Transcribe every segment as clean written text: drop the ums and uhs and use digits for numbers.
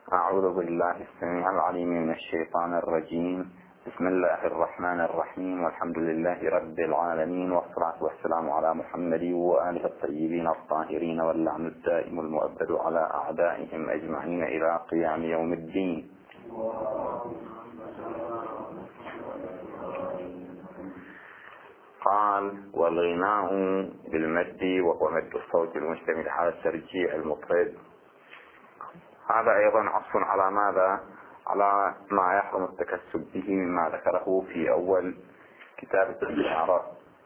أعوذ بالله السميع العليم من الشيطان الرجيم. بسم الله الرحمن الرحيم، والحمد لله رب العالمين، والصلاة والسلام على محمد وآله الطيبين الطاهرين، واللعن الدائم المؤبد على أعدائهم أجمعين إلى قيام يوم الدين. قال: والغناء بالمد، وهو مد الصوت المشتمل على الترجيع المطرب. هذا أيضا عطف على ماذا؟ على ما يحرم التكسب به مما ذكره في أول كتاب الإعراب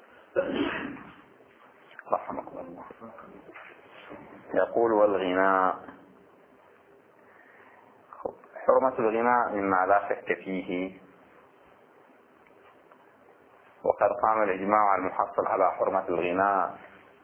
رحمه الله. يقول: والغناء، حرمة الغناء مما لا شك فيه، وقد قام الإجماع المحصل على حرمة الغناء،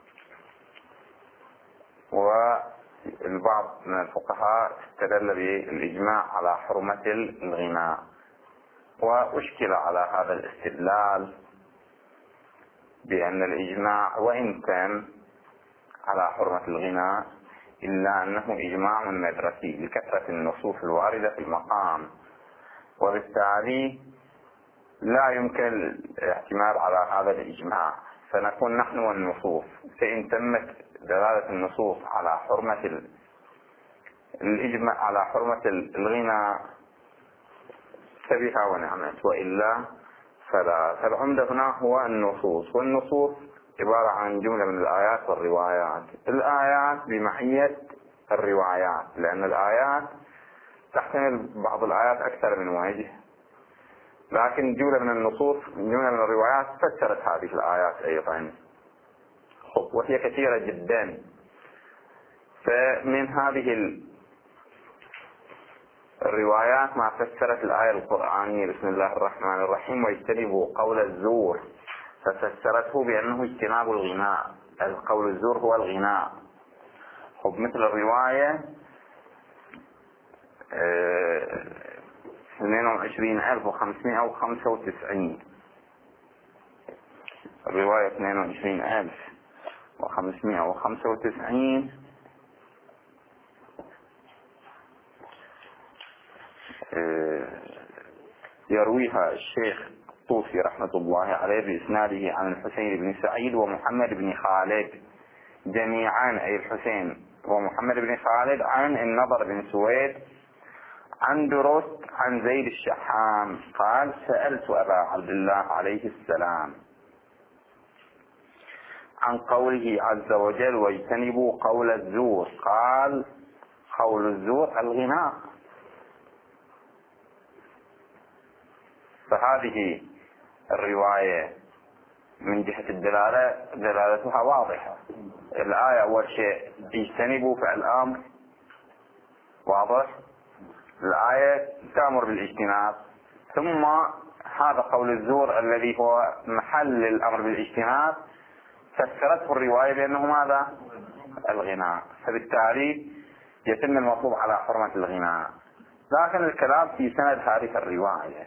والبعض من الفقهاء استدل بالإجماع على حرمة الغناء، وأشكل على هذا الاستدلال بأن الإجماع وإن كان على حرمة الغناء إلا أنه إجماع مدرسي لكثرة النصوص الواردة في المقام، وبالتالي لا يمكن الاعتماد على هذا الإجماع، فنكون نحن والنصوص. فإن تمت دلالة النصوص على حرمة الإجماع على حرمة الغناء فبها ونعمت، وإلا فلا. فالعمدة هنا هو النصوص، والنصوص عبارة عن جملة من الآيات والروايات. الآيات بمعية الروايات، لأن الآيات تحتمل بعض الآيات أكثر من وجه، لكن جملة من النصوص، جملة من الروايات فسرت هذه الآيات أيضا، وهي كثيرة جدا. فمن هذه الروايات ما فسرت الآية القرآنية بسم الله الرحمن الرحيم واجتنبوا قول الزور، ففسرته بأنه اجتناب الغناء. القول الزور هو الغناء. مثل الرواية 22,595، الرواية 22,595 يرويها الشيخ الطوسي رحمة الله عليه بإسناده عن الحسين بن سعيد ومحمد بن خالد جميعا، أي الحسين ومحمد بن خالد عن النضر بن سويد عن درست عن زيد الشحام قال: سألت أبا عبد الله عليه السلام عن قوله عز وجل واجتنبوا قول الزور، قال: قول الزور الغناء. فهذه الرواية من جهة الدلالة دلالتها واضحة. الآية أول شيء اجتنبوا فعل أمر واضح، الآية تأمر بالاجتناب، ثم هذا قول الزور الذي هو محل الأمر بالاجتناب فسرته الرواية بأنه ماذا؟ الغناء. فبالتالي يتم المطلوب على حرمة الغناء، لكن الكلام في سند هذه الرواية،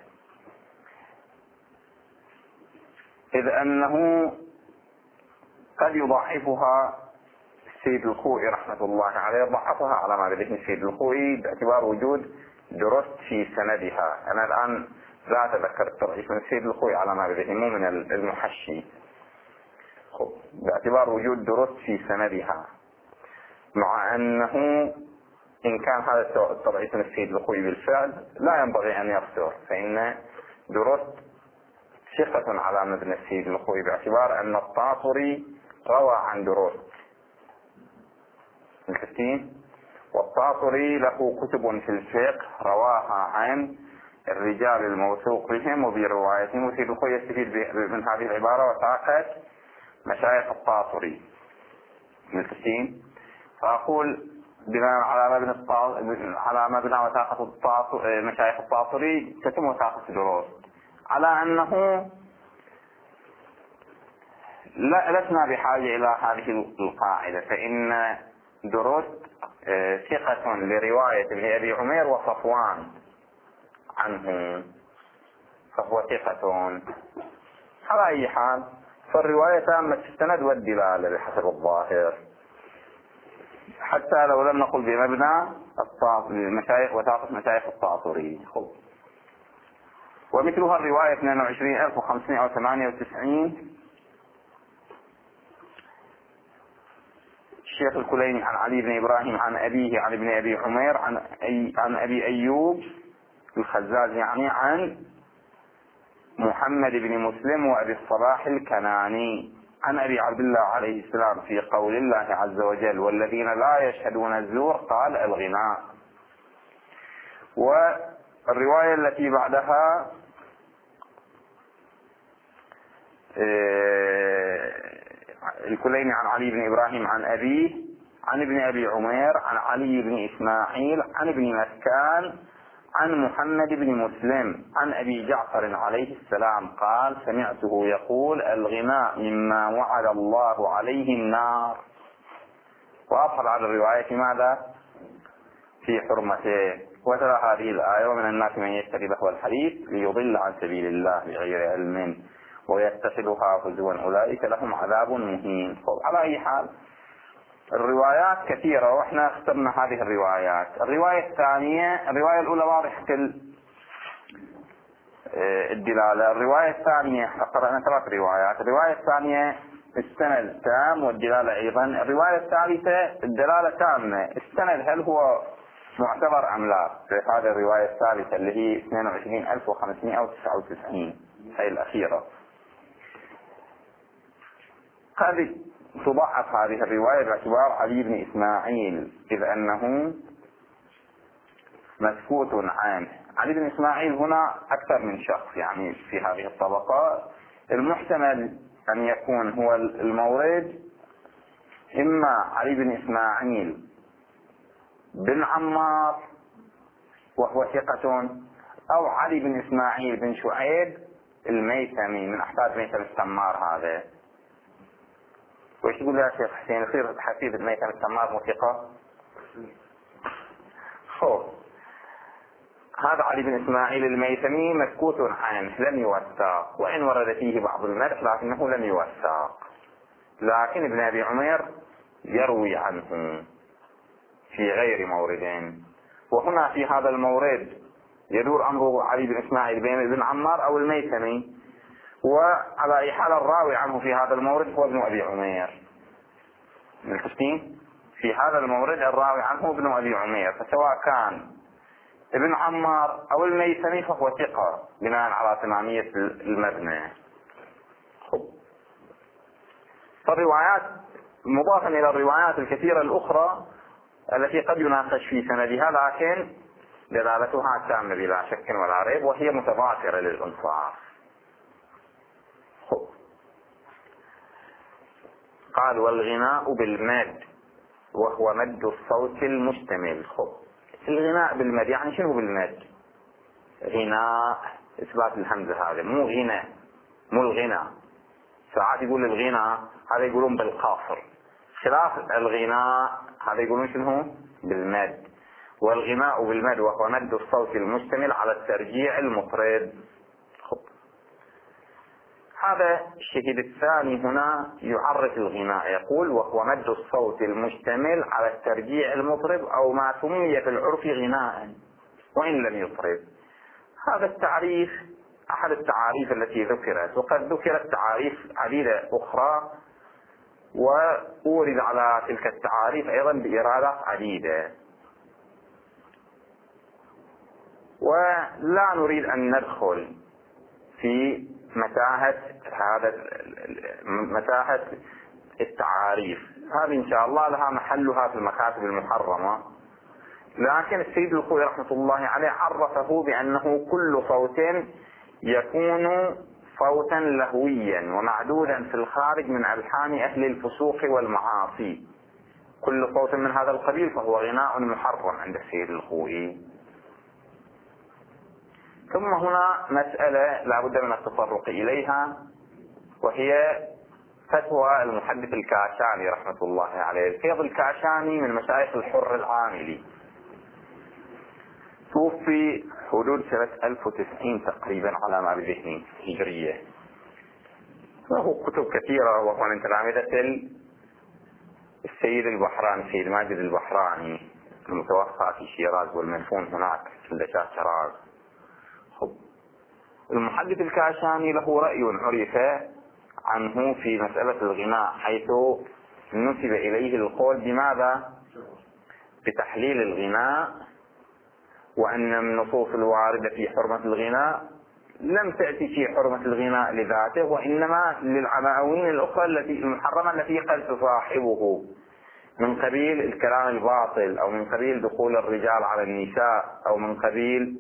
إذ أنه قد يضعفها السيد الخوئي رحمة الله عليه، ضعفها على ما بذهن السيد الخوئي باعتبار وجود درست في سندها. أنا الآن لا أتذكر التضعيف من السيد الخوئي على ما بذهن، مو من المحشي، باعتبار وجود درست في سندها، مع أنه إن كان هذا التضعيف من السيد الخوئي بالفعل لا ينبغي أن يصدر، فإن درست ثقة على مبنى السيد الخوئي باعتبار أن الطاطري روى عن درست الكتين، والطاطري له كتب في الفقه رواها عن الرجال الموثوق بهم وبروايتهم، والسيد الخوئي يستفيد من هذه العبارة وثاقة مشايخ الطاطري من الكتين. فأقول بناء على مبنى وثاقة مشايخ الطاطري تتم وثاقة درست، على أنه لسنا بحاجة إلى هذه القاعدة، فإن درست ثقة لرواية لأبي عمير وصفوان عنه، فهو ثقة. على أي حال فالرواية تامة السند والدلالة بحسب الظاهر. حتى لو لم نقل بمبنى المشايخ وثاقة مشايخ الطاطري. ومثلها الرواية 22598 الشيخ الكليني عن علي بن إبراهيم عن أبيه عن ابن أبي عمير عن أبي أيوب الخزاز يعني عن محمد بن مسلم وأبي الصباح الكناني عن أبي عبد الله عليه السلام في قول الله عز وجل والذين لا يشهدون الزور قال الغناء. والرواية التي بعدها الكليني عن علي بن إبراهيم عن أبيه عن ابن أبي عمير عن علي بن إسماعيل عن ابن مسكان عن محمد بن مسلم عن أبي جعفر عليه السلام قال سمعته يقول الغناء مما وعد الله عليه النار. وأظهر على الرواية ماذا؟ في حرمته. وترى هذه الآية ومن الناس من يشتري لهو الحديث ليضل عن سبيل الله بغير علم ويتخذها هزوا أولئك لهم عذاب مهين. على أي حال الروايات كثيرة واحنا اخترنا هذه الروايات. الرواية الثانية، الرواية الأولى واضحة الدلالة، الرواية الثانية قرأنا 3 روايات، الرواية الثانية السند تام والدلالة أيضا، الرواية الثالثة الدلالة تامة، السند هل هو معتبر أم لا؟ في هذه الرواية الثالثة اللي هي 22599 هي الأخيرة. هذه تضعف هذه الرواية باعتبار علي بن إسماعيل إذ أنه مسكوت عنه. علي بن إسماعيل هنا أكثر من شخص يعني في هذه الطبقة. المحتمل أن يكون هو المورد إما علي بن إسماعيل بن عمار وهو ثقة، أو علي بن إسماعيل بن شعيب الميثمي من أحفاد ميثم السمار. هذا وش تقول يا شيخ حسين؟ يصير حفيد الميثم السمار موثقة؟ هذا علي بن إسماعيل الميثمي مسكوت عنه لم يوثق، وإن ورد فيه بعض المدح لكنه لم يوثق. لكن ابن أبي عمير يروي عنه في غير مورد، وهنا في هذا المورد يدور أمر علي بن إسماعيل بين ابن عمار أو الميثمي، وعلى أي حال الراوي عنه في هذا المورد هو ابن أبي عمير. في هذا المورد الراوي عنه ابن أبي عمير، فسواء كان ابن عمار أو الميثمي فهو ثقة بناء على تمامية المبنى. فالروايات مضافا إلى الروايات الكثيرة الأخرى التي قد يناقش في سندها، لكن دلالتها تامة بلا شك ولا ريب وهي متضافرة للإنصاف. قال والغناء بالمد وهو مد الصوت المشتمل. الغناء بالمد يعني شنو بالمد؟ غناء إثبات الهمزة، هذا مو غنى، مو الغنى. ساعات يقول الغنى هذا يقولون بالقاصر، خلاف الغناء هذا يقولون شنو؟ بالمد. والغناء بالمد وهو مد الصوت المشتمل على الترجيع المطرب. هذا الشهيد الثاني هنا يعرف الغناء، يقول وهو مد الصوت المشتمل على الترجيع المطرب أو ما سمي في العرف غناء وإن لم يطرب. هذا التعريف أحد التعاريف التي ذكرت، وقد ذكرت تعاريف عديدة أخرى وأورد على تلك التعاريف أيضا بإرادات عديدة، ولا نريد أن ندخل في متاهة التعاريف. هذه إن شاء الله لها محلها في المكاتب المحرمة. لكن السيد الخوئي رحمة الله عليه عرفه بأنه كل صوت يكون صوتا لهويا ومعدودا في الخارج من ألحان أهل الفسوق والمعاصي. كل صوت من هذا القبيل فهو غناء محرم عند السيد الخوئي. ثم هنا مسألة لا بد من التطرق إليها، وهي فتوى المحدث الكاشاني رحمة الله عليه. الفيض الكاشاني من مشايخ الحر العاملي، توفي حدود سنة 1090 تقريبا على ما بذهني هجرية. له كتب كثيرة وهو من تلامذة سيد البحراني، سيد ماجد البحراني المتوفى في شيراز والمدفون هناك عند شاه شراز. المحدث الكاشاني له رأي عرف عنه في مسألة الغناء، حيث نسب إليه القول بماذا؟ بتحليل الغناء، وأن النصوص الواردة في حرمة الغناء لم تأتي في حرمة الغناء لذاته، وإنما للعناوين الأخرى المحرمة التي قد تصاحبه، من قبيل الكلام الباطل، أو من قبيل دخول الرجال على النساء، أو من قبيل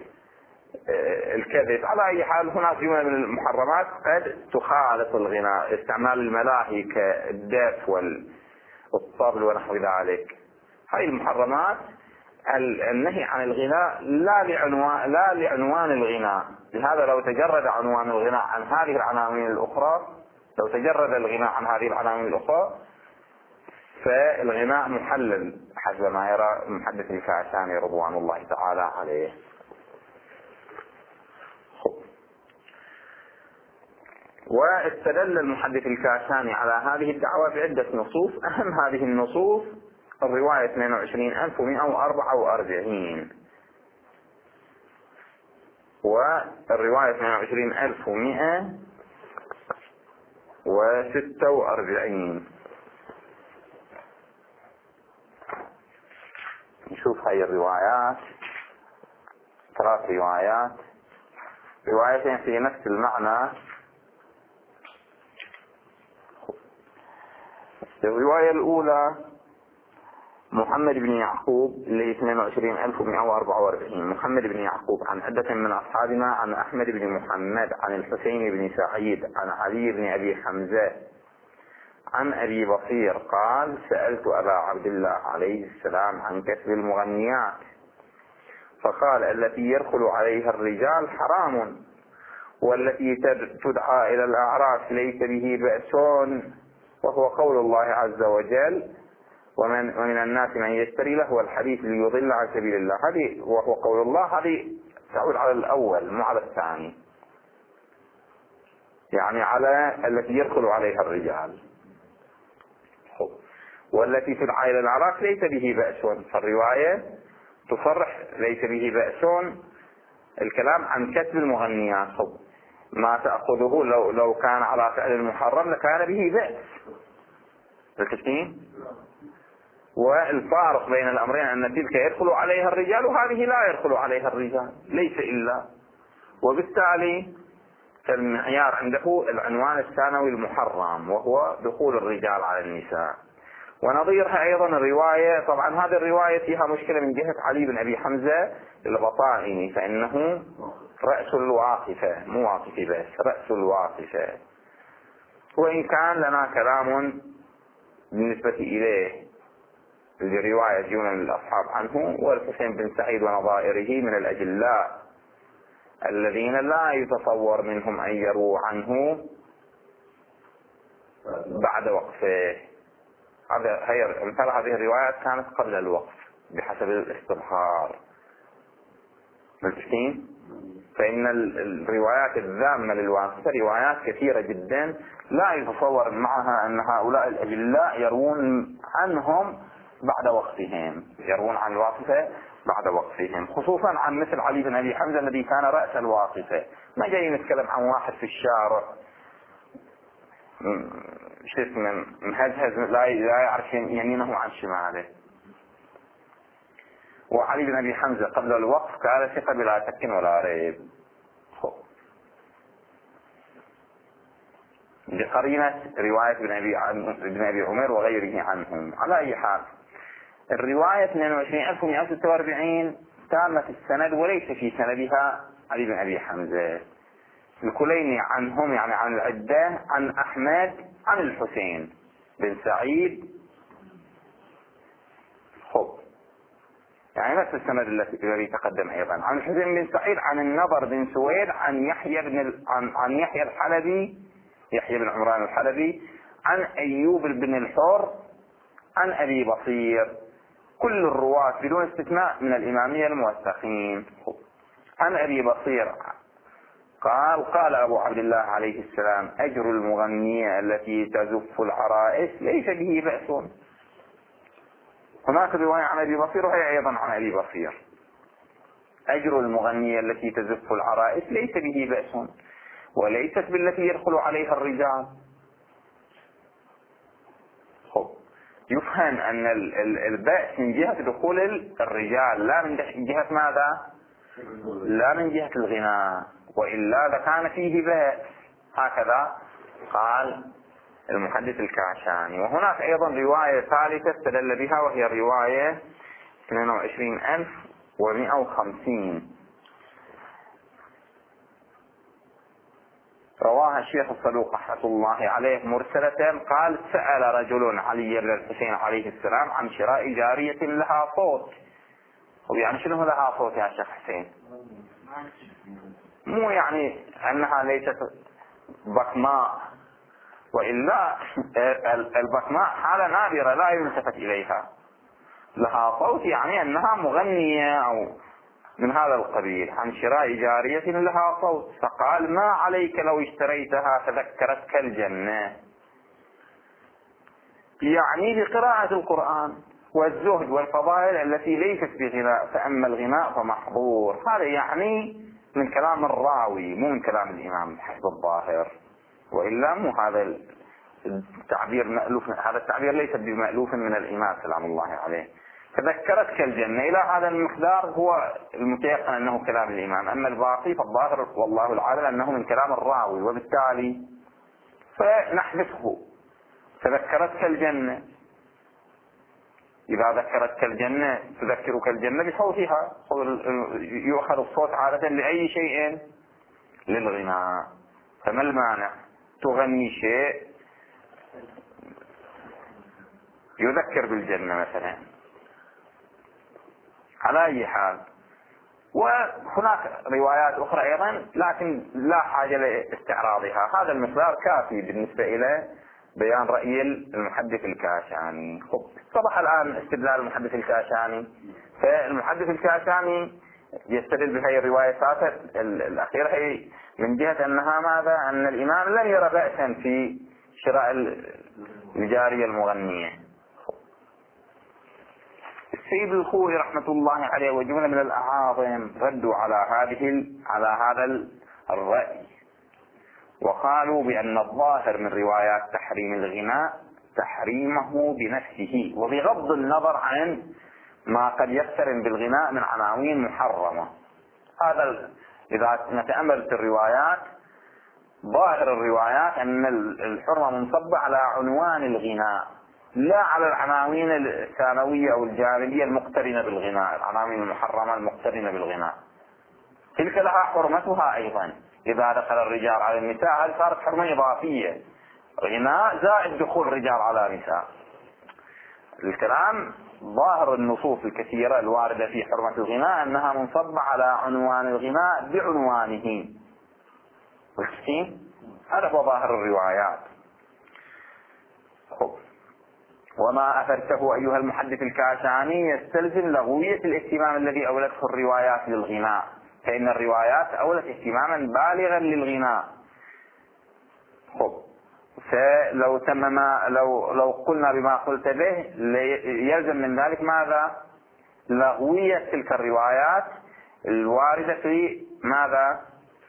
الكذب. على أي حال هناك جملة من المحرمات قد تخالف الغناء، استعمال الملاهي كالدف والطبل ونحو ذلك. هذه المحرمات النهي عن الغناء لا لعنوان الغناء. لهذا لو تجرد عنوان الغناء عن هذه العناوين الأخرى، لو تجرد الغناء عن هذه العناوين الأخرى، فالغناء محلل حسب ما يرى المحدث الكاشاني رضوان الله تعالى عليه. واستدل المحدث الكاشاني على هذه الدعوة بعدة نصوص. أهم هذه النصوص الرواية 22144 والرواية 22146. نشوف هاي الروايات، 3 روايات، روايتين في نفس المعنى. الرواية الأولى محمد بن يعقوب اللي 22144، محمد بن يعقوب عن عدة من أصحابنا عن أحمد بن محمد عن الحسين بن سعيد عن علي بن أبي حمزة عن أبي بصير قال: سألت أبا عبد الله عليه السلام عن كسب المغنيات، فقال: التي يدخل عليها الرجال حرام، والتي تدعى إلى الأعراس ليس به بأس، وهو قول الله عز وجل: ومن الناس من يشتري لهو الحديث ليضل عن سبيل الله. هذه وهو قول الله، هذه تعود على الأول مو على الثاني، يعني على التي يدخل عليها الرجال. والتي تدعى إلى الأعراس ليس به بأس، فالرواية تصرح ليس به بأس، الكلام عن كسب المغنيات. ما تأخذه لو كان على فعل المحرم لكان به بأس. التسليم. والفارق بين الأمرين أن تلك يدخل عليها الرجال وهذه لا يدخل عليها الرجال، ليس إلا، وبالتالي المعيار عنده العنوان الثانوي المحرم، وهو دخول الرجال على النساء. ونظيرها أيضا الرواية، طبعا هذه الرواية فيها مشكلة من جهة علي بن أبي حمزة البطائني، فإنه رأس الواقفة، مو واقفي بس، رأس الواقفة، وإن كان لنا كلام بالنسبة إليه لرواية جملة من الأصحاب عنه. والحسين بن سعيد ونظائره من الأجلاء الذين لا يتصور منهم أن يروا عنه بعد وقفه. مثل هذه الروايات كانت قبل الوقف بحسب الاستظهار. ملتفتين؟ فإن الروايات الذامة للواسطة روايات كثيرة جدا لا يتصور معها أن هؤلاء الأجلاء يروون عنهم بعد وقفهم، يروون عن الواقفة بعد وقفهم، خصوصا عن مثل علي بن أبي حمزة الذي كان رأس الواقفة. ما جاي نتكلم عن واحد في الشارع شو اسمه مهزهز لا يعرف يمينه عن شماله. وعلي بن أبي حمزة قبل الوقف كان ثقة بلا شك ولا ريب، بقرينة رواية ابن أبي عمر وغيره عنهم. على أي حال الرواية 22146 تامة السند، وليس في سندها علي بن أبي حمزة. الكليني عنهم يعني عن العدة عن أحمد عن الحسين بن سعيد، يعني نفس السند الذي تقدم أيضا عن الحسين بن سعيد عن النضر بن سويد عن يحيى الحلبي، يحيى بن عمران الحلبي، عن أيوب بن الحر عن أبي بصير، كل الرواة بدون استثناء من الإمامية الموثقين. عن أبي بصير قال أبو عبد الله عليه السلام: أجر المغنية التي تزف العرائس ليس به بأس. هناك رواية عن أبي بصير وهي أيضا عن أبي بصير: أجر المغنية التي تزف العرائس ليس به بأس، وليست بالتي يدخل عليها الرجال. يفهم أن البأس من جهة دخول الرجال، لا من جهة ماذا؟ لا من جهة الغناء، وإلا لكان فيه بأس. هكذا قال المحدث الكاشاني. وهناك أيضا رواية ثالثة استدل بها، وهي رواية 22150 رواها الشيخ الصدوق رحمة الله عليه مرسلة. قال: سأل رجل علي بن الحسين عليه السلام عن شراء جارية لها صوت. ويعني شنو لها صوت يا شيخ حسين؟ مو يعني أنها ليست بكماء، وإلا البكماء حالة نادرة لا يلتفت إليها. لها صوت يعني أنها مغنية أو من هذا القبيل. عن شراء جارية لها صوت، فقال: ما عليك لو اشتريتها فذكرتك الجنة. يعني بقراءة القرآن والزهد والفضائل التي ليست بغناء، فأما الغناء فمحظور. هذا يعني من كلام الراوي، مو من كلام الإمام حسب الظاهر، وإلا مو هذا التعبير مألوف. هذا التعبير ليس بمألوف من الإمام سلام الله عليه. فذكرتك الجنة إلى هذا المقدار هو المتيقن أنه كلام الإمام. أما الباقي فالظاهر والله العالم أنه من كلام الراوي، وبالتالي فنحذفه. فذكرتك الجنة، إذا ذكرتك الجنة تذكرك الجنة بصوتها. يؤخذ الصوت عادة لأي شيء؟ للغناء. فما المانع تغني شيء يذكر بالجنة مثلا؟ على أي حال. وهناك روايات أخرى أيضا لكن لا حاجة لاستعراضها. هذا المقدار كافي بالنسبة إلى بيان رأي المحدث الكاشاني. اتضح الآن استدلال المحدث الكاشاني. فالمحدث الكاشاني يستدل بهذه الروايات الأخيرة هي من جهة أنها ماذا؟ أن الإمام لم يرى بأسا في شراء الجارية المغنية. السيد الخوئي رحمة الله عليه وجملة من الأعاظم ردوا على هذا الرأي، وقالوا بأن الظاهر من روايات تحريم الغناء تحريمه بنفسه، وبغض النظر عن ما قد يقترن بالغناء من عناوين محرمة. هذا إذا نتأمل في الروايات، ظاهر الروايات أن الحرمة منصبة على عنوان الغناء، لا على العناوين الثانوية أو الجانبية المقترنة بالغناء، العناوين المحرمة المقترنة بالغناء. تلك لها حرمتها أيضا. إذا دخل الرجال على النساء هل صارت حرمة إضافية؟ غناء زائد دخول الرجال على نساء. الكلام ظاهر النصوص الكثيرة الواردة في حرمة الغناء أنها منصبة على عنوان الغناء بعنوانه. هذا هو ظاهر الروايات. وما أثرته أيها المحدث الكاشاني يستلزم لغوية الاهتمام الذي أولته الروايات للغناء، فإن الروايات أولت اهتماما بالغا للغناء. فلو لو قلنا بما قلت به يلزم من ذلك ماذا؟ لغوية تلك الروايات الواردة في ماذا؟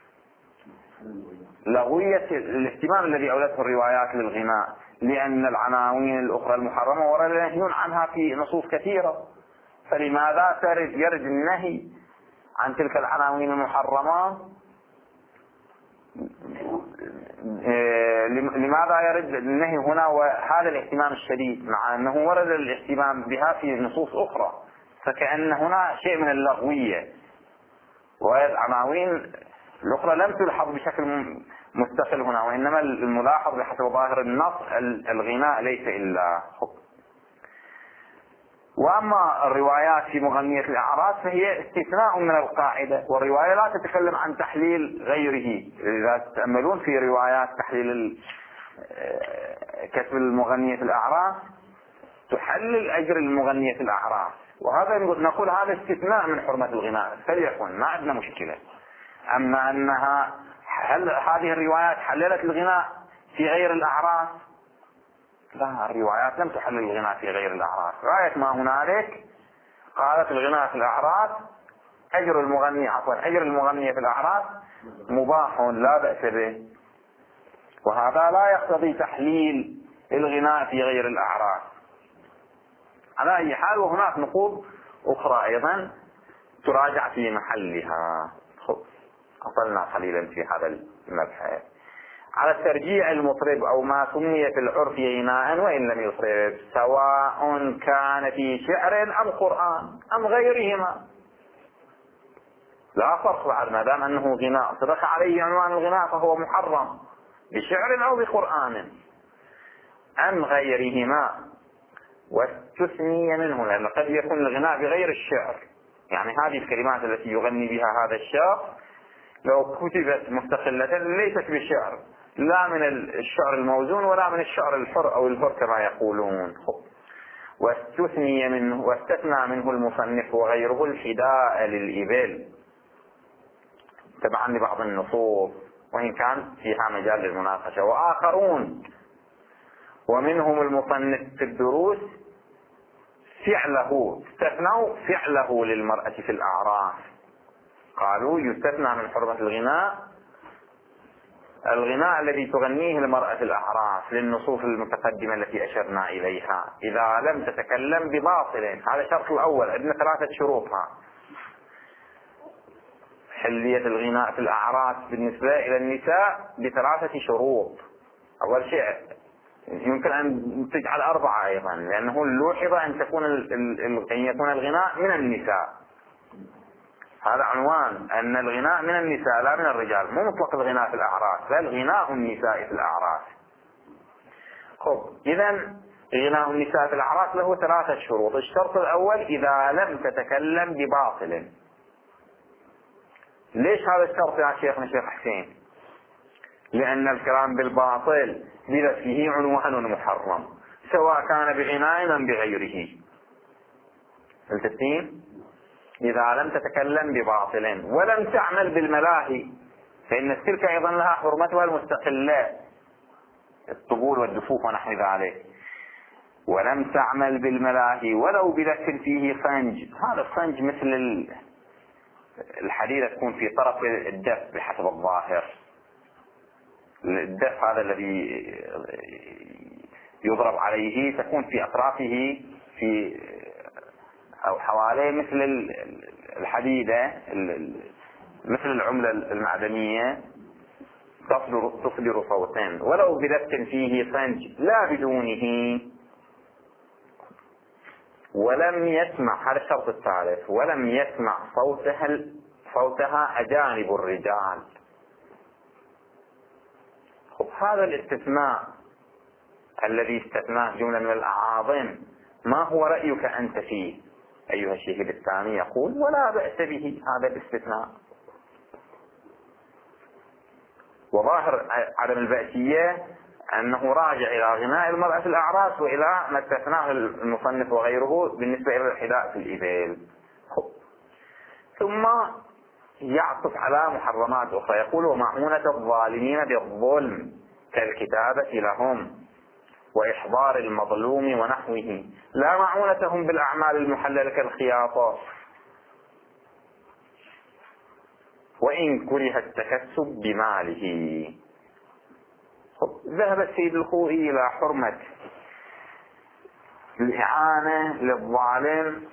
لغوية الاهتمام الذي أولته الروايات للغناء، لأن العناوين الأخرى المحرمة ورد النهي عنها في نصوص كثيرة. فلماذا يرد النهي عن تلك العناوين المحرمة؟ لماذا يرد النهي هنا وهذا الاهتمام الشديد، مع أنه ورد الاهتمام بها في نصوص أخرى؟ فكأن هنا شيء من اللغوية، والعناوين الأخرى لم تلحظ بشكل مستقل هنا، وإنما الملاحظ بحسب ظاهر النص الغناء ليس إلا حب. وأما الروايات في مغنية الأعراس فهي استثناء من القاعدة، والرواية لا تتكلم عن تحليل غيره. إذا تتأملون في روايات تحليل كسب المغنية الأعراس تحلل أجر المغنية الأعراس، وهذا نقول هذا استثناء من حرمة الغناء، فليكن ما عندنا مشكلة. أما هل هذه الروايات حللت الغناء في غير الأعراس؟ لا، الروايات لم تحل الغناء في غير الأعراس. غاية ما هنالك قالت الغناء في الأعراس أجر المغنية في الأعراس مباح لا بأس به، وهذا لا يقتضي تحليل الغناء في غير الأعراس. على أي حال، وهناك نقوض أخرى أيضا تراجع في محلها. أطلنا قليلا في هذا المبحث. على الترجيع المطرب أو ما سمي في العرف غناء وإن لم يطرب، سواء كان في شعر أم قرآن أم غيرهما، لا فرق بعد، ما دام أنه غناء صدق عليه عنوان الغناء فهو محرم بشعر أو بقرآن أم غيرهما. واستثني منه، لأن قد يكون الغناء بغير الشعر، يعني هذه الكلمات التي يغني بها هذا الشخص لو كتبت مستقلة ليست بشعر، لا من الشعر الموزون ولا من الشعر الحر أو الهر كما يقولون. واستثني منه، واستثنى منه المصنف وغيره الحداء للإبل تبعا لبعض النصوص، وإن كان فيها مجال للمناقشة. وآخرون ومنهم المصنف في الدروس استثنوا فعله للمرأة في الأعراس، قالوا يستثنى من حرمة الغناء الذي تغنيه المرأة في الأعراس للنصوص المتقدمة التي أشرنا إليها، إذا لم تتكلم بباطل. هذا الشرط الأول، عندنا 3 شروطها. حلية الغناء في الأعراس بالنسبة إلى النساء ب3 شروط. أول شيء يمكن أن تجعل 4 أيضا، لأنه لوحظ أن يكون الغناء من النساء. هذا عنوان، أن الغناء من النساء لا من الرجال، مو مطلق الغناء في الأعراس، بل غناء النساء في الأعراس. إذن غناء النساء في الأعراس له 3 شروط. الشرط الأول إذا لم تتكلم بباطل. ليش هذا الشرط يا شيخنا شيخ حسين؟ لأن الكلام بالباطل بذاته عنوان محرم، سواء كان بغناء أم بغيره. التسليم إذا لم تتكلم بباطل ولم تعمل بالملاهي، فإن تلك أيضا لها حرمتها المستقلة، الطبول والدفوف ونحو ذلك. ولم تعمل بالملاهي ولو بلف فيه صنج. هذا الصنج مثل الحديدة تكون في طرف الدف بحسب الظاهر. الدف هذا الذي يضرب عليه تكون في أطرافه في أو حواليه مثل الحديدة، مثل العملة المعدنية، تصدر صوتين. ولو بلف فيه صنج لا بدونه. ولم يسمع، هذا الشرط الثالث، ولم يسمع صوتها أجانب الرجال. هذا الاستثناء الذي استثناه جملة من الأعاظم، ما هو رأيك أنت فيه أيها الشيخ الثاني؟ يقول ولا بأس به هذا الاستثناء، وظاهر عدم البأسية أنه راجع إلى غناء المرأة في الأعراس وإلى ما استثناه المصنف وغيره بالنسبة إلى الحداء في الإبل. ثم يعطف على محرمات أخرى، يقول ومعونة الظالمين بالظلم كالكتابة لهم وإحضار المظلوم ونحوه، لا معونتهم بالأعمال المحللة كالخياطة، وإن كره التكسب بماله. ذهب السيد الخوئي إلى حرمة الإعانة للظالم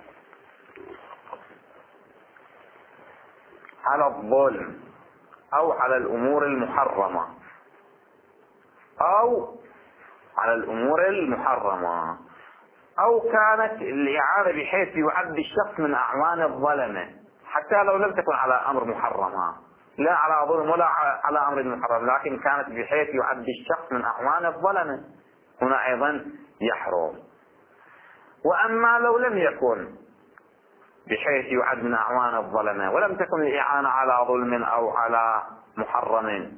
على الظلم أو على الأمور المحرمة أو كانت الإعانة بحيث يعد الشخص من أعوان الظلمة، حتى لو لم تكن على أمر محرمة، لا على ظلم ولا على أمر محرم، لكن كانت بحيث يعد الشخص من أعوان الظلمة، هنا أيضا يحرم. وأما لو لم يكن بحيث يعد من أعوان الظلمة ولم تكن الإعانة على ظلم أو على محرم،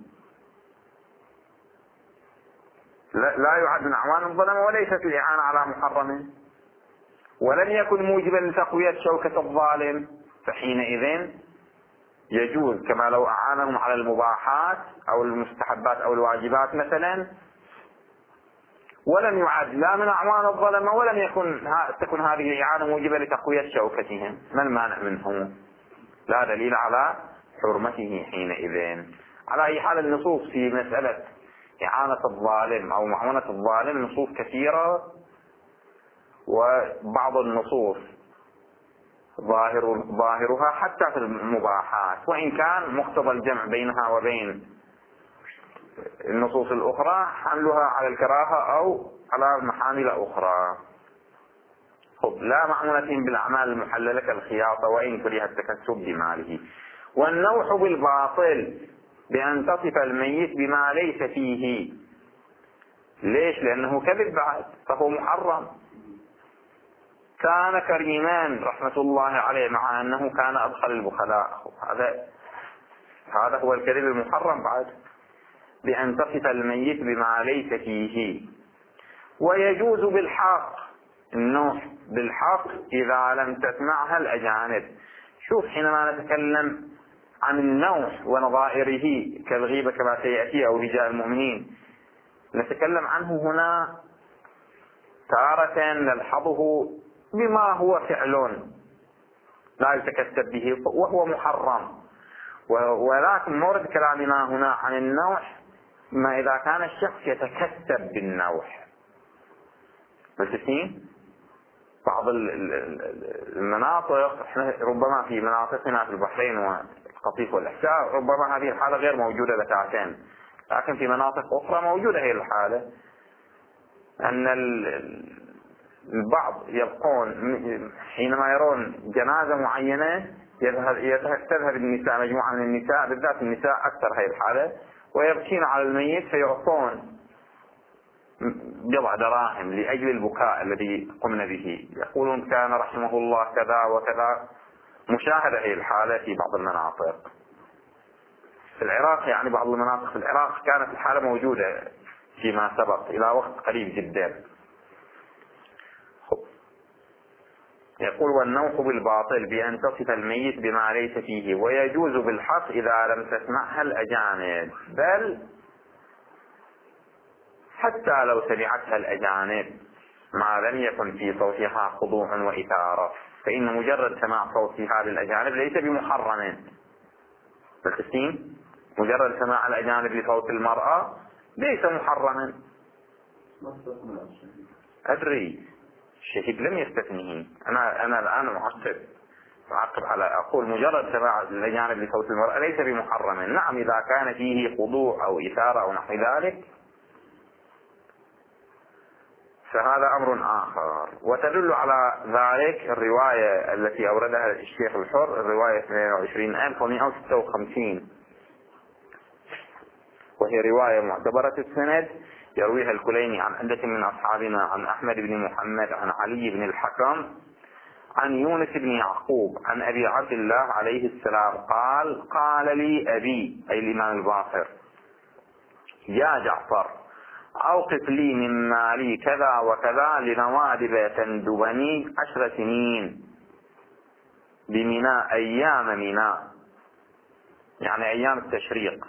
لا يعد من أعوان الظلمة وليست الإعانة على محرم، ولم يكن موجبا لتقوية شوكة الظالم، فحينئذ يجوز كما لو أعانهم على المباحات أو المستحبات أو الواجبات مثلا، ولم يعد لا من أعوان الظلمة، ولم تكن هذه إعانة موجبة لتقوية شوكتهم. ما المانع منه؟ لا دليل على حرمته حينئذ. على أي حال النصوص في مسألة إعانة الظالم أو معونة الظالم نصوص كثيرة، وبعض النصوص ظاهرها حتى في المباحات، وإن كان مقتضى الجمع بينها وبين النصوص الأخرى حملها على الكراهة أو على محامل أخرى. لا معونة بالأعمال المحللة كالخياطة وإن كره التكسب بماله. والنوح بالباطل بأن تصف الميت بما ليس فيه. ليش؟ لأنه كذب بعد، فهو محرم. كان كريمان رحمة الله عليه مع أنه كان أبخل البخلاء. هذا هو الكذب المحرم بعد، بأن تصف الميت بما ليس فيه. ويجوز بالحق، النوح بالحق إذا لم تسمعها الأجانب. شوف، حينما نتكلم عن النوح ونظائره كالغيبة كما سيأتي أو هجاء المؤمنين، نتكلم عنه هنا تارة نلحظه بما هو فعل لا يتكسب به وهو محرم، ولكن مورد كلامنا هنا عن النوح ما إذا كان الشخص يتكسب بالنوح. ملتفين؟ بعض المناطق، احنا ربما في مناطقنا في البحرين والقطيف والإحساء ربما هذه الحالة غير موجودة بتاعتين، لكن في مناطق أخرى موجودة هي الحالة، أن البعض يبقون حينما يرون جنازة معينة تذهب النساء، مجموعة من النساء بالذات النساء أكثر هي الحالة، ويبكين على الميت فيعطون بضع دراهم لأجل البكاء الذي قمنا به، يقولون كان رحمه الله كذا وكذا. مشاهدة هي الحالة في بعض المناطق في العراق، يعني بعض المناطق في العراق كانت الحالة موجودة فيما سبق إلى وقت قريب جدا. يقول والنوح بالباطل بأن تصف الميت بما ليس فيه، ويجوز بالحق إذا لم تسمعها الأجانب، بل حتى لو سمعتها الأجانب ما لم يكن في صوتها خضوع وإثارة، فإن مجرد سماع صوتها للأجانب ليس بمحرم. بالتسليم، مجرد سماع الأجانب لصوت المرأة ليس محرما. أدري الشهيد لم يستثنيه، أنا الآن معقب على أقول مجرد سماع الأجانب لصوت المرأة ليس بمحرم. نعم، إذا كان فيه خضوع أو إثارة أو نحو ذلك فهذا أمر آخر. وتدل على ذلك الرواية التي أوردها الشيخ الحر، الرواية 22156، وهي رواية معتبرة السند، يرويها الكليني عن عدة من أصحابنا عن أحمد بن محمد عن علي بن الحكم عن يونس بن يعقوب عن أبي عبد الله عليه السلام قال: قال لي أبي، أي الإمام الباقر: يا جعفر، أوقف لي من مالي كذا وكذا لنوادب تندبني 10 سنين بميناء، أيام ميناء يعني أيام التشريق.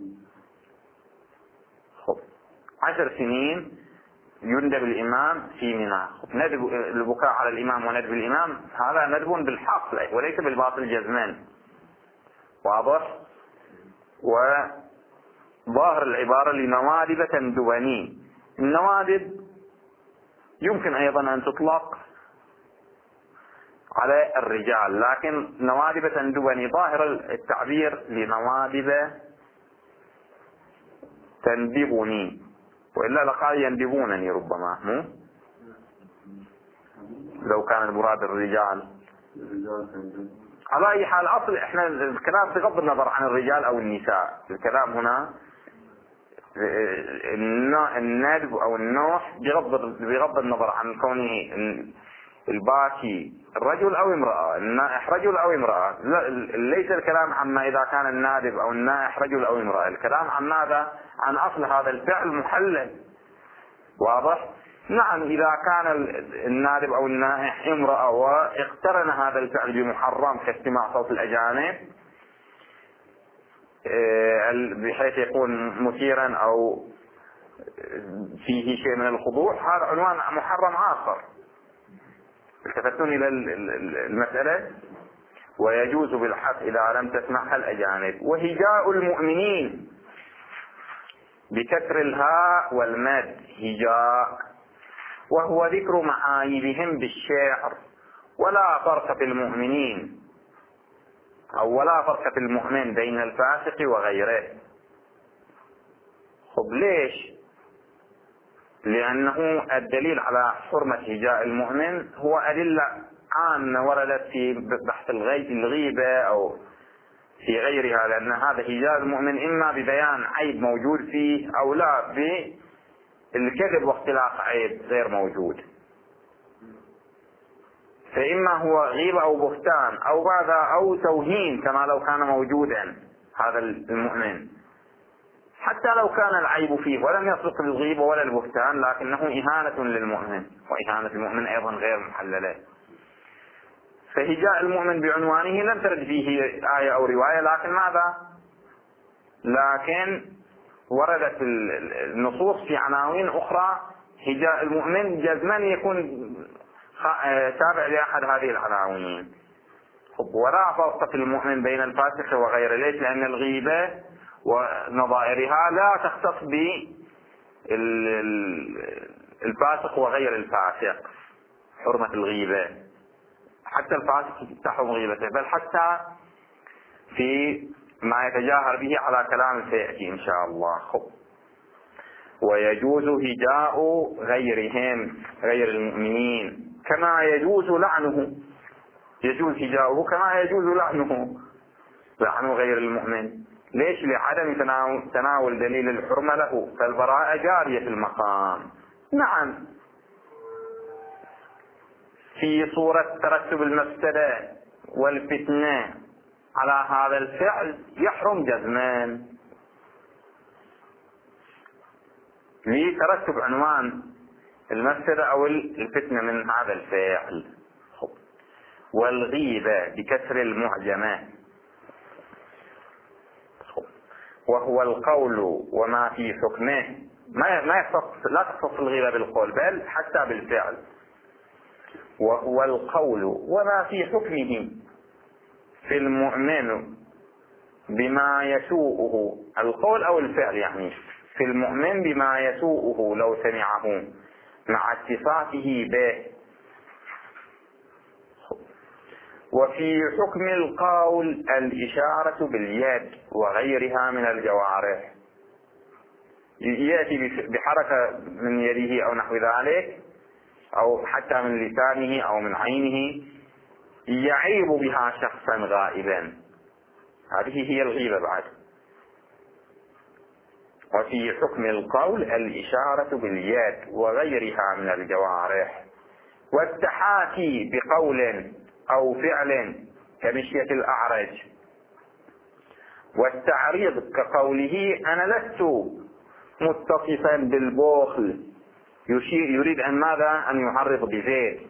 10 سنين يندب الإمام في ميناء. ندب البكاء على الإمام وندب الإمام هذا ندب بالحق وليس بالباطل جزمان. واضح؟ وظاهر العبارة لنوادب تندبني. النوادب يمكن أيضا أن تطلق على الرجال، لكن نوادب تندبني ظاهر التعبير لنوادب تندبني، وإلا لقال يندبونني ربما، مو لو كان المراد الرجال. على أي حال أصل إحنا الكلام بغض النظر عن الرجال أو النساء، الكلام هنا الندب أو النوح بغض النظر عن كونه الباكي رجل أو امرأة، النائح رجل أو امرأة. ليس الكلام عما إذا كان النادب أو النائح رجل أو امرأة، الكلام عن ماذا؟ عن أصل هذا الفعل محلل. واضح؟ نعم، إذا كان النادب أو النائح امرأة واقترن هذا الفعل بمحرم كاستماع صوت الأجانب بحيث يكون مثيرا أو فيه شيء من الخضوع، هذا عنوان محرم آخر. التفتون إلى المسألة. ويجوز بالحق إذا لم تسمعها الأجانب. وهجاء المؤمنين بكسر الهاء والمد هجاء، وهو ذكر معايبهم بالشعر. ولا فرق في المؤمنين أو ولا فرق في المؤمن بين الفاسق وغيره. خب ليش؟ لأنه الدليل على حرمة هجاء المؤمن هو أدلة عامة وردت في بحث الغيبة أو في غيرها، لأن هذا هجاء المؤمن إما ببيان عيب موجود فيه أو لا بالكذب واختلاق عيب غير موجود. فإما هو غيبة أو بهتان أو ماذا أو توهين كما لو كان موجودا هذا المؤمن، حتى لو كان العيب فيه ولم يصدق الغيبة ولا البهتان، لكنه إهانة للمؤمن، وإهانة المؤمن أيضا غير محللة. فهجاء المؤمن بعنوانه لم ترد فيه آية أو رواية، لكن ماذا؟ لكن وردت النصوص في عناوين أخرى هجاء المؤمن جزما يكون تابع لأحد هذه العناوين. ولا فرق في المؤمن بين الفاسق وغيره. ليش؟ لأن الغيبة ونظائرها لا تختص بالفاسق وغير الفاسق حرمة الغيبة، حتى الفاسق تحرم غيبته، بل حتى في ما يتجاهر به على كلام سيأتي إن شاء الله. ويجوز هجاء غيرهم غير المؤمنين كما يجوز لعنه. يجوز هجاؤه كما يجوز لعنه، لعن غير المؤمن. ليش؟ لعدم تناول دليل الحرمة له، فالبراءة جارية في المقام. نعم في صورة ترتب المفسدة والفتنة على هذا الفعل يحرم جزما لترتب عنوان المفسدة أو الفتنة من هذا الفعل. والغيبة بكسر المعجمة، وهو القول وما في حكمه. لا تختص الغيبة بالقول بل حتى بالفعل. وهو القول وما في حكمه في المؤمن بما يسوءه، القول أو الفعل يعني في المؤمن بما يسوءه لو سمعه مع اتصافه به. وفي حكم القول الإشارة باليد وغيرها من الجوارح، يأتي بحركة من يده أو نحو ذلك، أو حتى من لسانه أو من عينه يعيب بها شخصا غائبا، هذه هي الغيبة بعد. وفي حكم القول الإشارة باليد وغيرها من الجوارح. والتحاكي بقول أو فعل كمشية الأعرج. والتعريض كقوله أنا لست متصفا بالبخل، يريد أن ماذا؟ أن يعرض بزيد.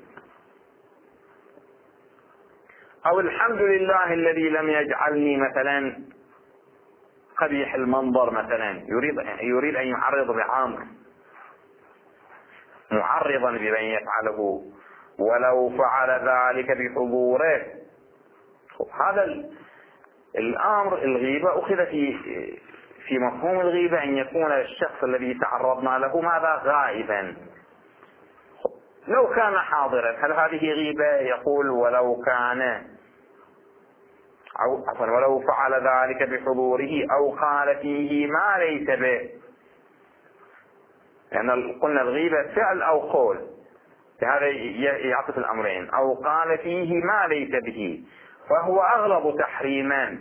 أو الحمد لله الذي لم يجعلني مثلا قبيح المنظر مثلا، يريد أن يعرض بعمر معرضا بمن يفعله ولو فعل ذلك بحضوره. هذا الأمر الغيبة أخذ في مفهوم الغيبة أن يكون الشخص الذي تعرضنا له ماذا؟ غائبا. لو كان حاضرا هل هذه غيبة؟ يقول ولو كان أو ولو فعل ذلك بحضوره أو قال فيه ما ليس به، يعني قلنا الغيبة فعل أو قول، هذا يعطف الأمرين. أو قال فيه ما ليس به فهو أغلظ تحريما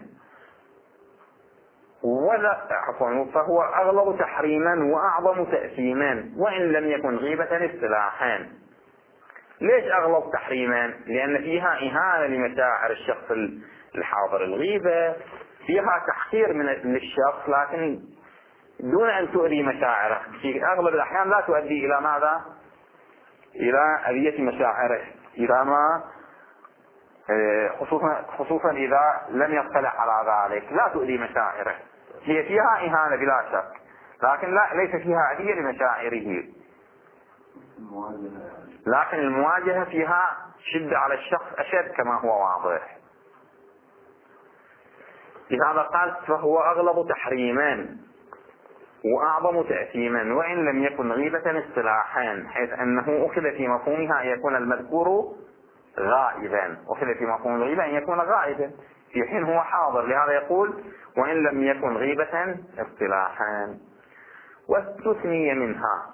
فهو أغلظ تحريما وأعظم تأثيما وإن لم يكن غيبة اصطلاحا. ليش أغلظ تحريما؟ لأن فيها إهانة لمشاعر الشخص الحاضر. الغيبة فيها تحقير للشخص لكن دون أن تؤذي مشاعره، في أغلب الأحيان لا تؤدي إلى ماذا؟ إلى أذية مشاعره، إلى ما خصوصا إذا لم يطلع على ذلك لا تؤذي مشاعره. هي فيها إهانة بلا شك، لكن لا ليس فيها أذية لمشاعره، لكن المواجهة فيها شدة على الشخص أشد كما هو واضح. لهذا قال فهو أغلظ تحريما وأعظم تأثيما، وإن لم يكن غيبة اصطلاحا، حيث أنه أخذ في مفهومها أن يكون المذكور غائبا، أخذ في مفهوم الغيبة أن يكون غائبا في حين هو حاضر. لهذا يقول وإن لم يكن غيبة اصطلاحا. واستثني منها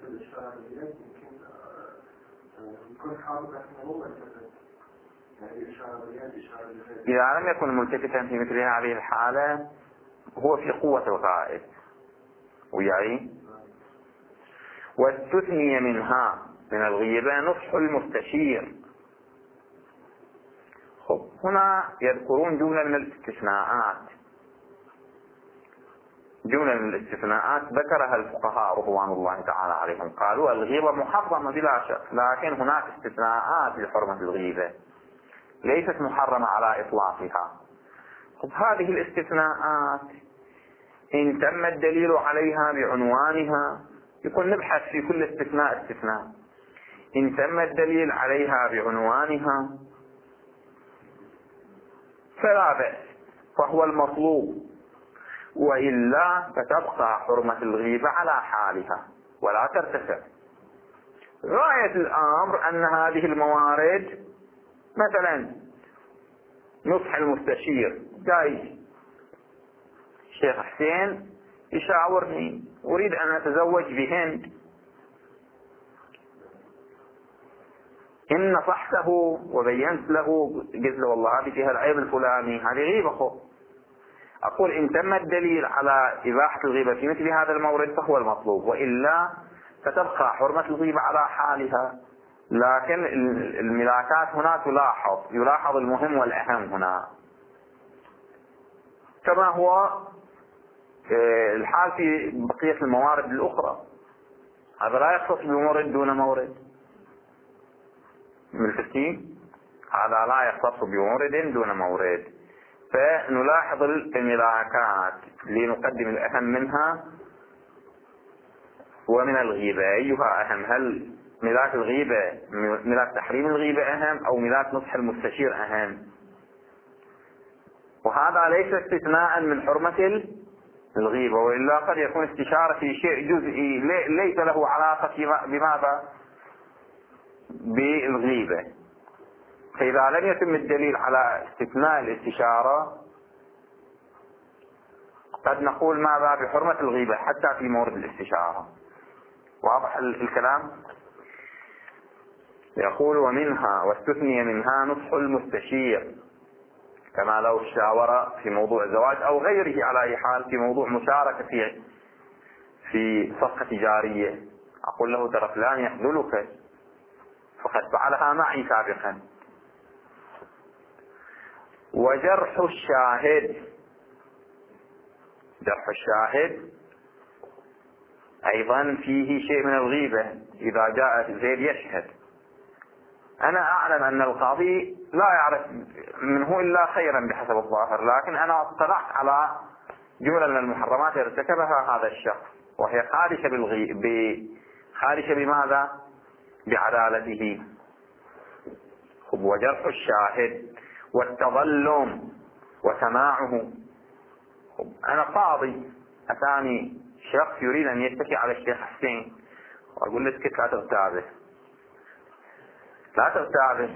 إذا لم يكن ملتفتا في مثل هذه الحالة هو في قوة الغائب ويعي. واستثني منها من الغيبة نصح المستشير. هنا يذكرون جملة من الاستثناءات، جملة من الاستثناءات ذكرها الفقهاء رضوان الله تعالى عليهم، قالوا الغيبة محرمة بلا شك، لكن هناك استثناءات لحرمة الغيبة ليست محرمة على إطلاقها. هذه الاستثناءات إن تم الدليل عليها بعنوانها يكون نبحث في كل استثناء. إن تم الدليل عليها بعنوانها فلا بأس، فهو المطلوب، وإلا فتبقى حرمة الغيبة على حالها ولا ترتفع. غاية الأمر أن هذه الموارد مثلا نصح المستشير، جاي الشيخ حسين يشاورني أريد أن أتزوج بهند، إن نصحته وبينت له قلت له والله هذه فيها العيب الفلاني، هذه غيبة. أقول إن تم الدليل على إباحة الغيبة في مثل هذا المورد فهو المطلوب، وإلا فتبقى حرمة الغيبة على حالها. لكن الملاكات هنا يلاحظ المهم والأهم هنا، كما هو الحال في بقية الموارد الأخرى. هذا لا يختص بمورد دون مورد من الفتين، هذا لا يختص بمورد دون مورد. فنلاحظ الملاكات لنقدم الأهم منها. ومن الغيبة أيها أهم؟ هل ملاك الغيبة ملاك تحريم الغيبة أهم أو ملاك نصح المستشير أهم؟ وهذا ليس استثناء من حرمة الغيبة، وإلا قد يكون استشارة في شيء جزئي ليس له علاقة بماذا؟ بالغيبة. فإذا لم يتم الدليل على استثناء الاستشارة قد نقول ماذا؟ بحرمة الغيبة حتى في مورد الاستشارة. واضح الكلام؟ يقول ومنها واستثني منها نصح المستشير، كما لو شاور في موضوع زواج أو غيره، على أي حال في موضوع مشاركة في صفقة تجارية، أقول له ترى فلان يخذلك فقد فعلها معي سابقا. وجرح الشاهد، جرح الشاهد أيضا فيه شيء من الغيبة. إذا جاء زيد يشهد، أنا أعلم أن القاضي لا يعرف منه إلا خيرا بحسب الظاهر، لكن أنا اطلعت على جملة من المحرمات ارتكبها هذا الشخص وهي خارجة بماذا؟ بعدالته. وجرح الشاهد والتظلم وسماعه. أنا قاضي، أتاني شخص يريد أن يتكي على الشيخ حسين وأقول له اسكت، لا تغتابه.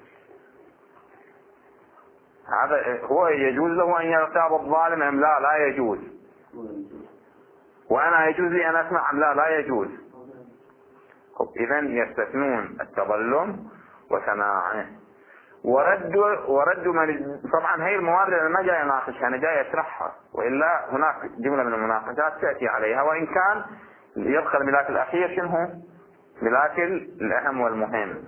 هذا هو يجوز له أن يغتاب الظالم أم لا؟ لا يجوز. وأنا يجوز لي أن أسمع أم لا؟ لا يجوز. إذن يستثنون التظلم وسماعه. ورد من طبعا هي الموارد أنا ما جاي أناقشها، أنا جاي أشرحها، وإلا هناك جملة من المناقشات تأتي عليها، وإن كان يبقى الملاك الأخير شنو؟ ملاك الأهم والمهم.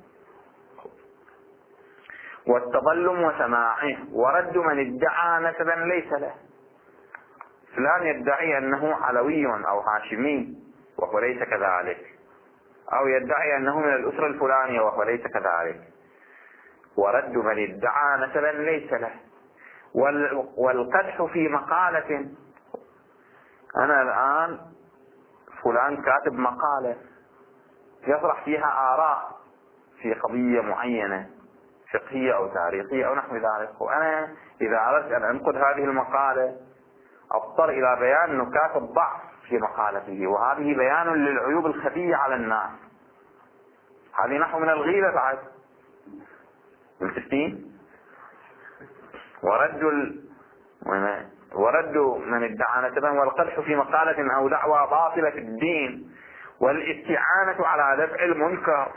والتظلم وسماعه. ورد من ادعى نسبا ليس له، فلان يدعي أنه علوي أو هاشمي وهو ليس كذلك، أو يدعي أنه من الأسرة الفلانية وهو ليس كذلك. ورد من ادعى نسبا ليس له. والقدح في مقالة، أنا الآن فلان كاتب مقالة يطرح فيها آراء في قضية معينة فقهية أو تاريخية أو نحو ذلك، وأنا إذا أردت أن أنقد هذه المقالة أضطر إلى بيان نكات الضعف في مقالته، وهذه بيان للعيوب الخفية على الناس. هذه نحو من الغيبة بعد. متفقين؟ ورد من ادعى نسبا والقدح في مقالة أو دعوى باطلة في الدين والاستعانة على دفع المنكر.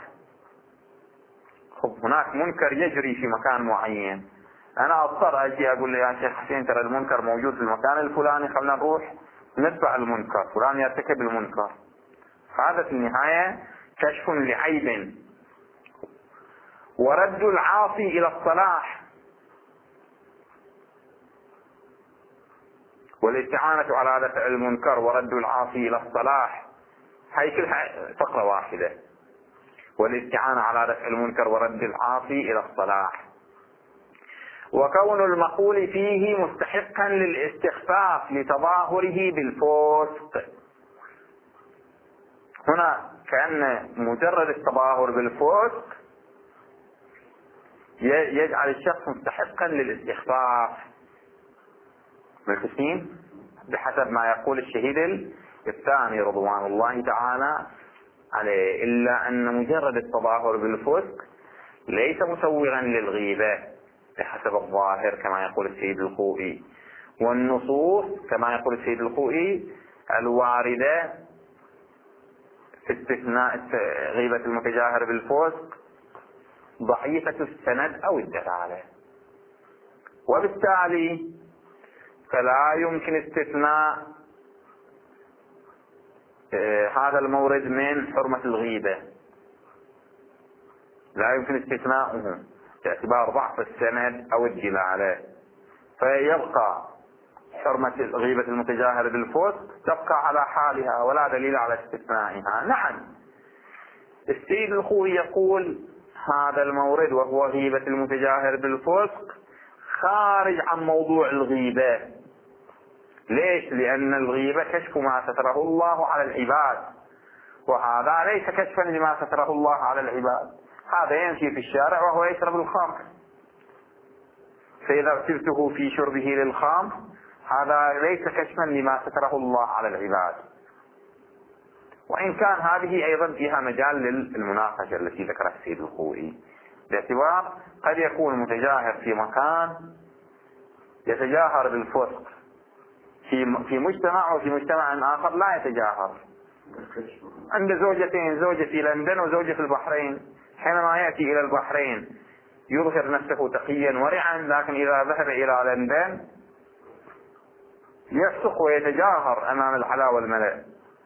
هناك منكر يجري في مكان معين، أنا أضطر أجي أقول له يا شيخ حسين ترى المنكر موجود في المكان الفلاني، خلنا نروح ندفع المنكر، فلان يرتكب المنكر. هذا في النهاية كشف لعيب. ورد العاصي إلى الصلاح والاستعانة على دفع المنكر ورد العاصي إلى الصلاح، هاي كلها فقرة واحدة. والاستعانة على دفع المنكر ورد العاصي إلى الصلاح. وكون المقول فيه مستحقا للاستخفاف لتظاهره بالفسق. هنا كأن مجرد التظاهر بالفسق يجعل الشخص مستحقا للاستخفاف. مفهومين؟ بحسب ما يقول الشهيد الثاني رضوان الله تعالى عليه، إلا أن مجرد التظاهر بالفسق ليس مسوغا للغيبة بحسب الظاهر كما يقول السيد الخوئي. والنصوص كما يقول السيد الخوئي الواردة في استثناء غيبة المتجاهر بالفسق ضعيفة السند أو الدلالة، وبالتالي فلا يمكن استثناء هذا المورد من حرمة الغيبة، لا يمكن استثناؤه باعتبار ضعف السند أو الدلالة، فيبقى حرمة غيبة المتجاهر بالفسق تبقى على حالها ولا دليل على استثنائها. نعم، السيد الخوئي يقول هذا المورد وهو غيبة المتجاهر بالفسق خارج عن موضوع الغيبة. ليش؟ لأن الغيبة كشف ما ستره الله على العباد، وهذا ليس كشفا لما ستره الله على العباد. هذا يمشي في الشارع وهو يشرب الخمر، فإذا اغتبته في شربه للخمر هذا ليس كشفا لما ستره الله على العباد. وإن كان هذه أيضا فيها مجال للمناقشة التي ذكرها السيد الخوئي، باعتبار قد يكون المتجاهر في مكان يتجاهر بالفسق في مجتمع، وفي مجتمع آخر لا يتجاهر. عند زوجتين، زوجة في لندن وزوجة في البحرين، حينما يأتي إلى البحرين يظهر نفسه تقيا ورعا، لكن إذا ذهب إلى لندن يفسق ويتجاهر أمام العلا والملأ.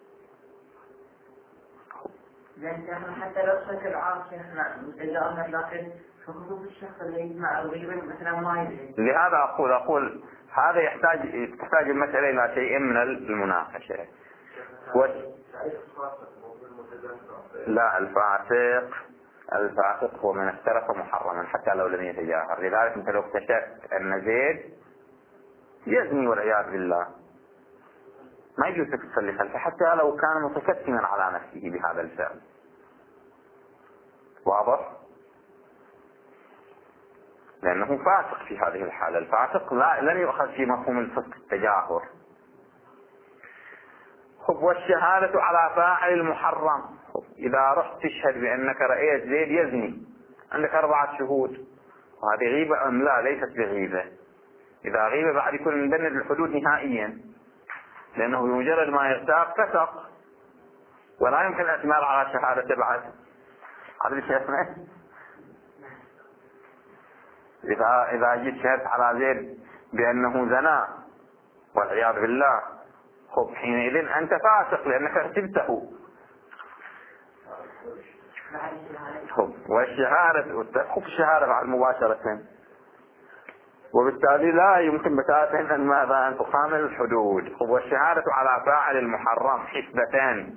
لأن حتى لو شكل عاصي متجاهر، لكن خصوص الشخص اللي يجمع الغيبة مثلا ما يدري. لهذا أقول هذا تحتاج المسألة إلى شيء من المناقشة. لا، الفاسق هو من اخترق محرما حتى لو لم يتجاهر. لذلك انت لو اكتشفت ان زيد يزني والعياذ بالله ما يجوز تصلي خلفه حتى لو كان متكتما على نفسه بهذا الفعل. واضح؟ لانه فاسق في هذه الحالة. الفاسق لن يؤخذ في مفهوم الفسق التجاهر. والشهادة على فاعل المحرم. إذا رحت تشهد بأنك رأيت زيد يزني، عندك 4 شهود، وهذه غيبة أم لا؟ ليست بغيبة. إذا غيبة بعد يكون مبند الحدود نهائيا، لأنه بمجرد ما يرتاب فسق ولا يمكن الاعتماد على شهادة بعد. هذا الشيء اسمه إذا جيت شهدت على زيد بأنه زنا والعياذ بالله، حينئذ أنت فاسق لأنك ارتبته. والشهادة الشهادة بعد مباشرة، وبالتالي لا يمكن بتاتا أن تقام الحدود. والشهادة على فاعل المحرم حسبتان.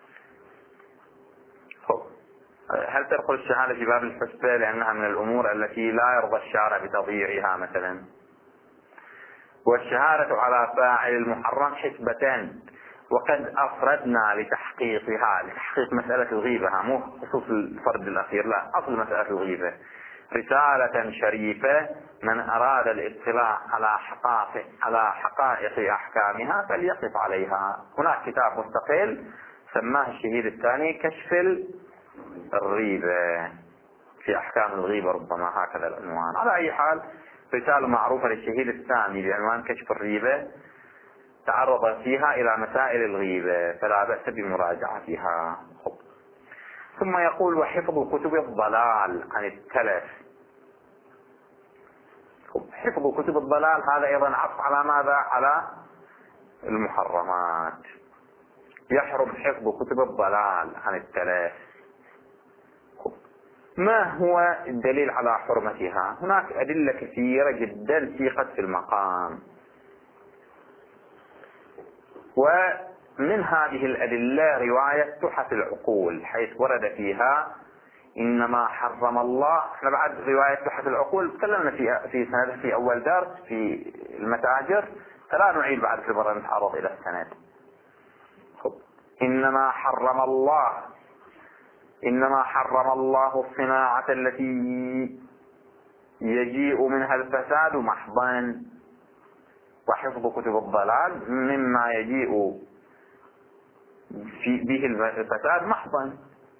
هل تدخل الشهادة في باب الحسبة لأنها من الأمور التي لا يرضى الشارع بتضييعها مثلا؟ والشهادة على فاعل المحرم حسبتان، وقد أفردنا لتحقيق مسألة الغيبة، مو خصوص الفرد الأخير، لا، أصل مسألة الغيبة، رسالة شريفة: من أراد الاطلاع على حقائق أحكامها فليقف عليها. هناك كتاب مستقل سماه الشهيد الثاني كشف الغيبة، في أحكام الغيبة، ربما هكذا العنوان. على أي حال، رسالة معروفة للشهيد الثاني بعنوان كشف الغيبة تعرض فيها إلى مسائل الغيبة، فلا بأس بمراجعتها. ثم يقول: وحفظ كتب الضلال عن التلف. حفظ كتب الضلال هذا أيضا عطف على ماذا؟ على المحرمات. يحرم حفظ كتب الضلال عن التلف. ما هو الدليل على حرمتها؟ هناك أدلة كثيرة جدا سيقت في المقام، ومن هذه الأدلة رواية تحف العقول، حيث ورد فيها: إنما حرم الله. احنا بعد رواية تحف العقول تكلمنا في سندها في أول درس في المتاجر، فلا نعيد بعد في مرة نتعرض إلى السند. إنما حرم الله الصناعة التي يجيء منها الفساد محضا، وحفظ كتب الضلال مما يجيء به الفساد محضا.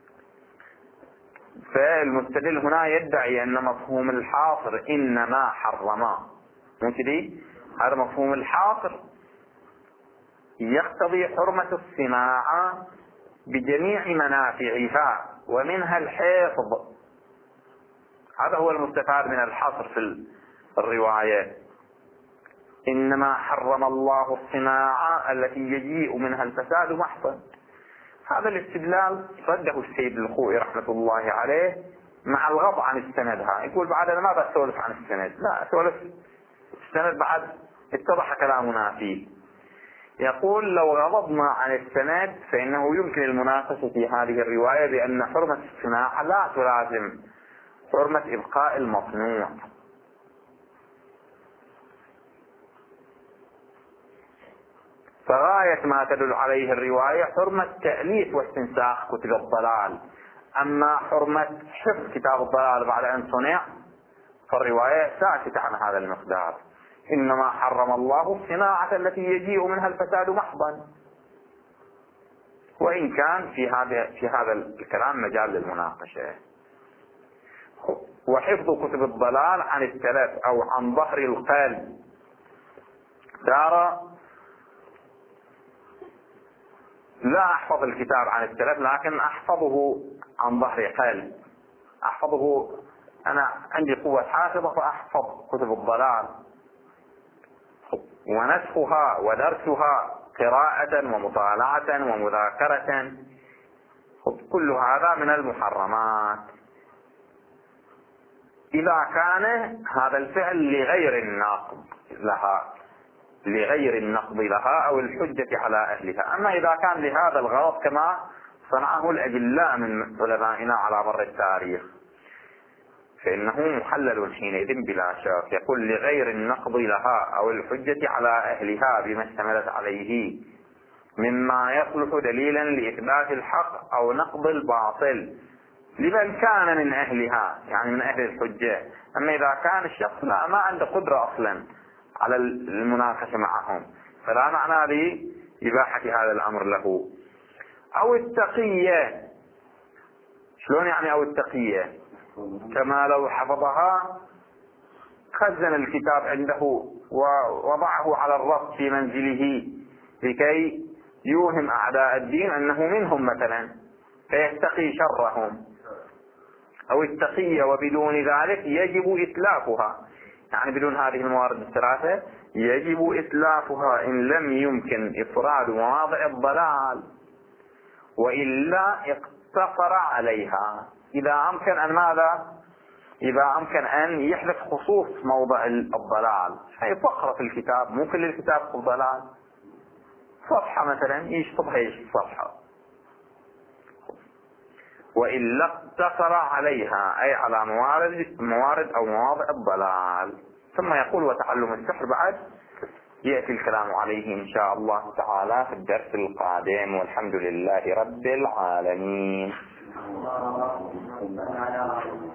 فالمستدل هنا يدعي أن مفهوم الحاصر إنما حرم، مو كذي؟ هذا مفهوم الحاصر يقتضي حرمة الصناعة بجميع منافعها ومنها الحفظ. هذا هو المستفاد من الحصر في الرواية: إنما حرم الله الصناعة التي يجيء منها الفساد محضا. هذا الاستدلال رده السيد الخوئي رحمة الله عليه مع الغض عن السند. يقول بعد أنا ما بسولف عن السند، لا أسولف السند بعد اتضح كلامنا فيه. يقول: لو غضبنا عن السند فإنه يمكن المناقشة في هذه الرواية بأن حرمة الصناعة لا تلازم حرمة إبقاء المصنوع. فغاية ما تدل عليه الرواية حرمة تأليف واستنساخ كتب الضلال، أما حرمة حفظ كتاب الضلال بعد أن صنع فالرواية ساكتة عن هذا المقدار. إنما حرم الله الصناعة التي يجيء منها الفساد محضا، وإن كان في هذا الكلام مجال للمناقشة. وحفظ كتب الضلال عن التلف أو عن ظهر القلب. دار لا أحفظ الكتاب عن التلف، لكن أحفظه عن ظهر قلب، أحفظه، أنا عندي قوة حافظة فأحفظ كتب الضلال، ونسخها ودرسها قراءة ومطالعة ومذاكرة، كل هذا من المحرمات إذا كان هذا الفعل لغير النقض لها أو الحجة على أهلها. أما إذا كان لهذا الغرض كما صنعه الأجلاء من علمائنا على مر التاريخ فإنه محلل حينئذ بلا شك. يقول: لغير النقض لها أو الحجة على أهلها بما اشتملت عليه مما يصلح دليلا لإثبات الحق أو نقض الباطل لمن كان من أهلها، يعني من أهل الحجة. أما إذا كان الشخص ما عنده قدرة أصلا على المناقشة معهم فلا معنى لإباحة هذا الأمر له. أو التقية. شلون يعني أو التقية؟ كما لو حفظها، خزن الكتاب عنده ووضعه على الرف في منزله لكي يوهم أعداء الدين أنه منهم مثلا فيتقي شرهم. أو التقية وبدون ذلك يجب إتلافها، يعني بدون هذه الموارد الثلاثة يجب إتلافها إن لم يمكن إفراد مواضع الضلال، وإلا اقتصر عليها. إذا أمكن أن ماذا؟ إذا أمكن أن يحذف خصوص موضع الضلال، أي فقرة في الكتاب، مو كل الكتاب في الضلال، صفحة مثلا يشطبها صفحة، وإلا اقتصر عليها أي على موارد أو مواضع الضلال. ثم يقول: وتعلم السحر بعد يأتي الكلام عليه إن شاء الله تعالى في الدرس القادم، والحمد لله رب العالمين.